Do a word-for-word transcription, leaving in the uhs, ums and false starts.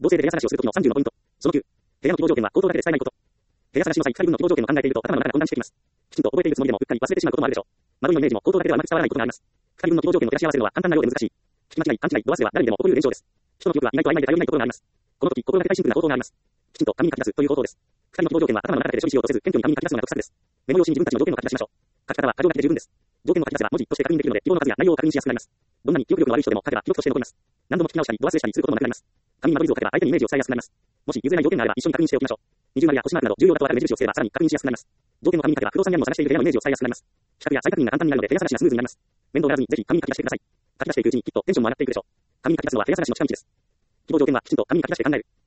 同性で部屋探しをするときのさんじゅうのポイント。そのきゅう。部屋の希望条件は口頭だけで伝えないこと。部屋探しの際、二人分の希望条件を考えていると頭の中が混乱してきます。きちんと覚えているつもりでもうっかり忘れてしまうこともあるでしょう。窓のイメージも口頭だけではうまく伝わらないことがあります。二人分の希望条件を照らし合わせるのは簡単なようで難しい。聞き間違い、勘違い、度忘れは誰にでも起こりうる現象です。人の記憶は意外と曖昧で頼りないところがあります。この時、心がけたいシンプルな方法があります。きちんと紙に書き出すという方法です。二人の希望条件は頭の中だけで処理しようとせず、謙虚に紙に書き出すのが得策です。メモ用紙に自分たちの条件を書き出しましょう。書き方は箇条書きで十分です。条件を書き出せば文字として確認できるので、記号の数や内容を確認しやすくなります。どんなに記憶力の悪い人でも書けば記憶として残ります。何度も聞き直したり、度忘れしたりすることもなくなります。紙に間取り図を書けば相手にイメージを伝えやすくなります。もし譲れない条件があれば一緒に確認しておきましょう。二重丸や星マークなど重要だとわかる目印をつければさらに確認しやすくなります。条件の紙に書けば不動産屋も探している部屋のイメージを伝えやすくなります。比較や再確認が簡単になるので部屋探しがスムーズになります。面倒がらずにぜひ紙に書き出してください。書き出していくうちにきっとテンションも上がっていくでしょう。紙に書き出すのは部屋探しの近道です。希望条件はきちんと紙に書き出して考える。